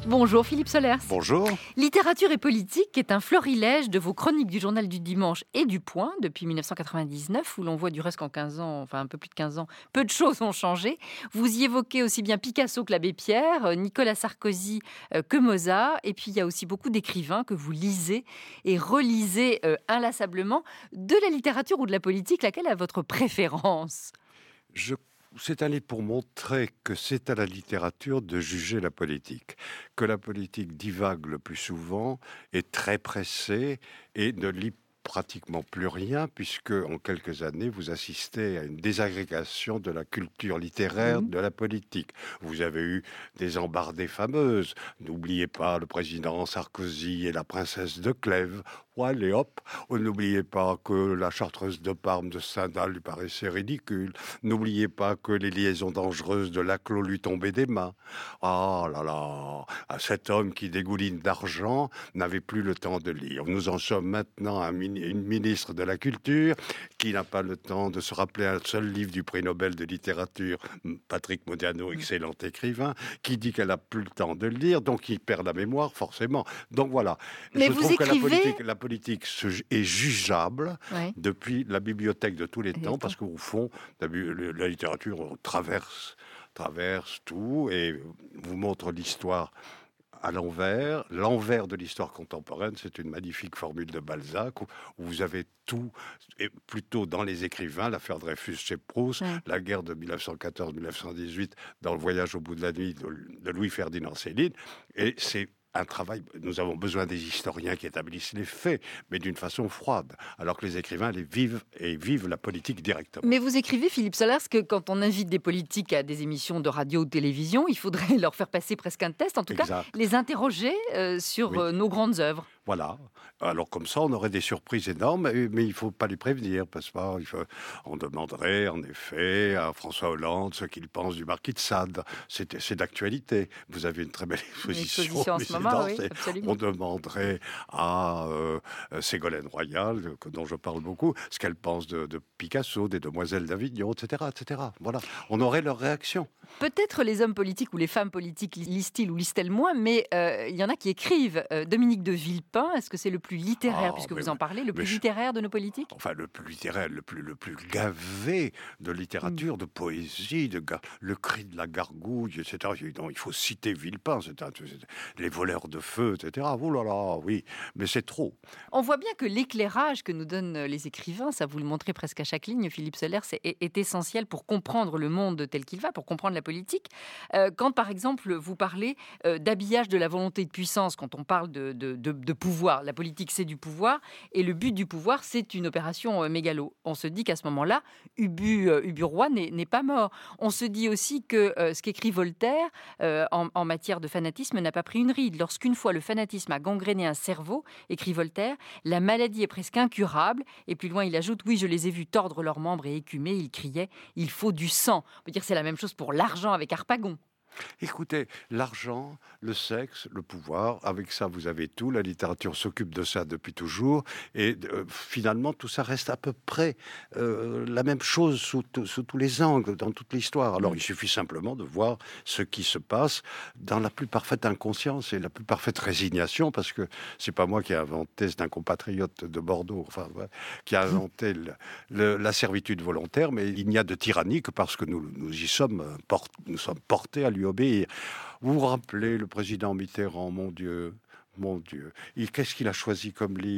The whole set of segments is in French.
Bonjour Philippe Solers. Bonjour. Littérature et politique est un florilège de vos chroniques du Journal du Dimanche et du Point depuis 1999, où l'on voit du reste qu'en 15 ans, enfin un peu plus de 15 ans, peu de choses ont changé. Vous y évoquez aussi bien Picasso que l'abbé Pierre, Nicolas Sarkozy que Mozart, et puis il y a aussi beaucoup d'écrivains que vous lisez et relisez inlassablement. De la littérature ou de la politique, laquelle a votre préférence ? C'est un livre pour montrer que c'est à la littérature de juger la politique, que la politique divague le plus souvent, est très pressée et ne lit pratiquement plus rien, puisque en quelques années, vous assistez à une désagrégation de la culture littéraire de la politique. Vous avez eu des embardées fameuses. N'oubliez pas le président Sarkozy et la princesse de Clèves. Allez hop, n'oubliez pas que la chartreuse de Parme de Stendhal lui paraissait ridicule. N'oubliez pas que les liaisons dangereuses de Laclos lui tombaient des mains. Ah là là, cet homme qui dégouline d'argent n'avait plus le temps de lire. Nous en sommes maintenant à une ministre de la Culture qui n'a pas le temps de se rappeler un seul livre du prix Nobel de littérature, Patrick Modiano, excellent écrivain, qui dit qu'elle n'a plus le temps de lire, donc il perd la mémoire forcément. Donc voilà. Mais vous écrivez... La politique est jugeable depuis la bibliothèque de tous les temps, parce qu'au fond, la littérature traverse tout et vous montre l'histoire à l'envers. L'envers de l'histoire contemporaine, c'est une magnifique formule de Balzac, où vous avez tout, et plutôt dans les écrivains, l'affaire Dreyfus chez Proust, la guerre de 1914-1918 dans Le voyage au bout de la nuit de Louis-Ferdinand Céline, et c'est un travail, nous avons besoin des historiens qui établissent les faits, mais d'une façon froide, alors que les écrivains vivent la politique directement. Mais vous écrivez, Philippe Solers, que quand on invite des politiques à des émissions de radio ou de télévision, il faudrait leur faire passer presque un test, en tout cas les interroger sur nos grandes œuvres. Voilà. Alors comme ça, on aurait des surprises énormes, mais il ne faut pas les prévenir, parce qu'on demanderait en effet à François Hollande ce qu'il pense du marquis de Sade. C'est d'actualité. Vous avez une très belle exposition en ce moment, oui, absolument. On demanderait à Ségolène Royal, dont je parle beaucoup, ce qu'elle pense de Picasso, des Demoiselles d'Avignon, etc., etc. Voilà. On aurait leur réaction. Peut-être les hommes politiques ou les femmes politiques lisent-ils ou lisent-elles moins, mais il y en a qui écrivent. Dominique de Villepin, est-ce que c'est le plus littéraire, puisque vous en parlez, le plus littéraire de nos politiques ? Enfin, le plus littéraire, le plus gavé de littérature, de poésie, le cri de la gargouille, etc. Il faut citer Villepin, les voleurs de feu, etc. Oh là là, oui, mais c'est trop. On voit bien que l'éclairage que nous donnent les écrivains, ça vous le montrez presque à chaque ligne, Philippe Solers, est essentiel pour comprendre le monde tel qu'il va, pour comprendre la politique. Quand, par exemple, vous parlez d'habillage de la volonté de puissance, quand on parle de pouvoir, la politique, c'est du pouvoir, et le but du pouvoir, c'est une opération mégalo. On se dit qu'à ce moment-là, Ubu Roi n'est pas mort. On se dit aussi que ce qu'écrit Voltaire en matière de fanatisme n'a pas pris une ride. Lorsqu'une fois le fanatisme a gangréné un cerveau, écrit Voltaire, la maladie est presque incurable. Et plus loin, il ajoute « Oui, je les ai vus tordre leurs membres et écumer. Ils criaient « Il faut du sang ». On peut dire que c'est la même chose pour l'argent avec Harpagon. Écoutez, l'argent, le sexe, le pouvoir, avec ça vous avez tout, la littérature s'occupe de ça depuis toujours, et finalement tout ça reste à peu près la même chose sous tous les angles, dans toute l'histoire. Alors il suffit simplement de voir ce qui se passe dans la plus parfaite inconscience et la plus parfaite résignation, parce que c'est pas moi qui ai inventé, c'est un compatriote de Bordeaux, qui a inventé la servitude volontaire, mais il n'y a de tyrannie que parce que nous y sommes portés à lui obéir. Vous vous rappelez le président Mitterrand, mon Dieu. Qu'est-ce qu'il a choisi comme livre ?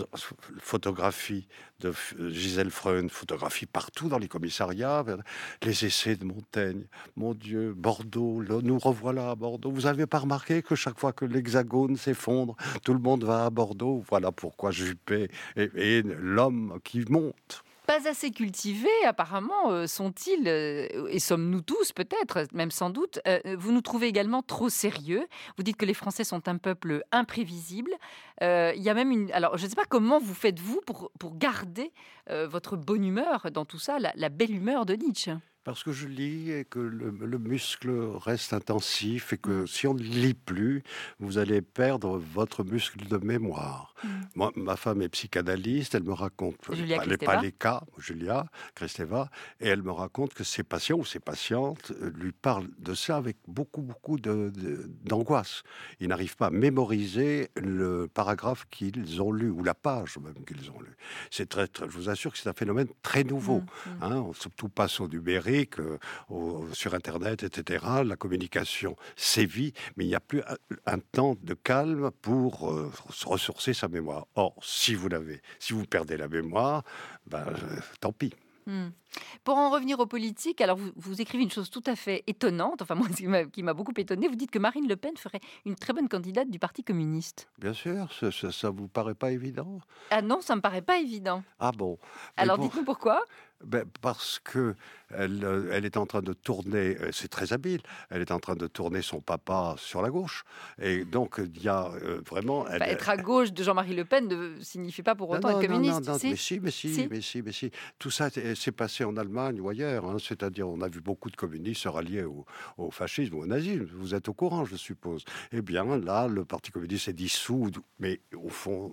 Photographie de Gisèle Freund, photographie partout dans les commissariats, les essais de Montaigne. Mon Dieu, Bordeaux, nous revoilà à Bordeaux. Vous n'avez pas remarqué que chaque fois que l'hexagone s'effondre, tout le monde va à Bordeaux ? Voilà pourquoi Juppé est l'homme qui monte. Pas assez cultivés, apparemment, sont-ils, et sommes-nous tous peut-être, même sans doute. Vous nous trouvez également trop sérieux. Vous dites que les Français sont un peuple imprévisible. Il y a même Alors, je ne sais pas comment vous faites, vous, pour garder votre bonne humeur dans tout ça, la belle humeur de Nietzsche. Parce que je lis et que le muscle reste intensif et que si on ne lit plus, vous allez perdre votre muscle de mémoire. Mmh. Moi, ma femme est psychanalyste, elle me raconte, Julia pas Kristeva? les cas, Julia Kristeva, et elle me raconte que ses patients ou ses patientes lui parlent de ça avec beaucoup, beaucoup d'angoisse. Ils n'arrivent pas à mémoriser le paragraphe qu'ils ont lu, ou la page même qu'ils ont lu. Je vous assure que c'est un phénomène très nouveau. Mmh, mmh. Hein, tout passe au numérique, sur Internet, etc. La communication sévit, mais il n'y a plus un temps de calme pour se ressourcer sa mémoire. Or, si vous perdez la mémoire, tant pis. Mmh. Pour en revenir aux politiques, alors vous écrivez une chose tout à fait étonnante, enfin moi qui m'a beaucoup étonnée, vous dites que Marine Le Pen ferait une très bonne candidate du Parti communiste. Bien sûr, ça vous paraît pas évident? Ah non, ça me paraît pas évident. Ah bon? Mais Alors dites-nous pourquoi? Parce que elle est en train de tourner, c'est très habile, elle est en train de tourner son papa sur la gauche et donc il y a, vraiment Enfin, être à gauche de Jean-Marie Le Pen ne signifie pas pour non, autant être non, non, non, communiste. non, Si? Si? mais si. Tout ça s'est passé en Allemagne ou ailleurs, hein. C'est-à-dire, on a vu beaucoup de communistes se rallier au fascisme ou au nazisme. Vous êtes au courant, je suppose. Eh bien, là, le Parti communiste est dissous, mais au fond,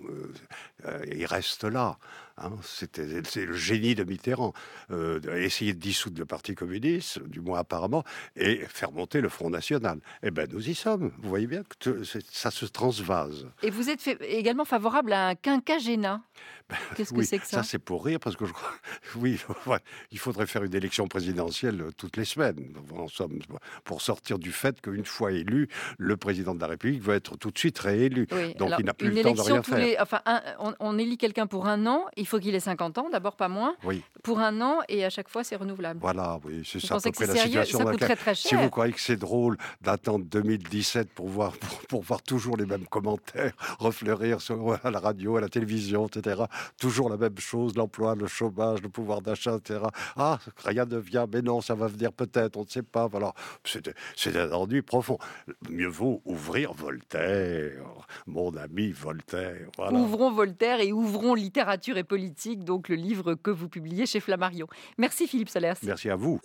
il reste là. Hein. C'est le génie de Mitterrand. Essayer de dissoudre le Parti communiste, du moins apparemment, et faire monter le Front National. Eh bien, nous y sommes. Vous voyez bien que ça se transvase. Et vous êtes également favorable à un quinquagénat. Qu'est-ce que Oui, c'est que ça ça? c'est pour rire parce que je crois, oui, ouais, il faudrait faire une élection présidentielle toutes les semaines, en somme, pour sortir du fait qu'une fois élu, le président de la République va être tout de suite réélu. Oui, Donc alors il n'a plus une le temps de élection rien faire. enfin on élit quelqu'un pour un an, il faut qu'il ait 50 ans, d'abord pas moins, Oui, pour un an et à chaque fois c'est renouvelable. voilà, oui, c'est Vous ça à pensez peu que près c'est la sérieux? situation Ça dans coûterait laquelle. très Si vous cher. croyez que c'est drôle d'attendre 2017 pour voir toujours les mêmes commentaires refleurir à la radio, à la télévision, etc. Toujours la même chose, l'emploi, le chômage, le pouvoir d'achat, etc. Ah, rien ne vient, mais non, ça va venir peut-être, on ne sait pas. Voilà, c'est un ennui profond. Mieux vaut ouvrir Voltaire, mon ami Voltaire. Voilà. Ouvrons Voltaire et ouvrons littérature et politique, donc le livre que vous publiez chez Flammarion. Merci Philippe Solers. Merci à vous.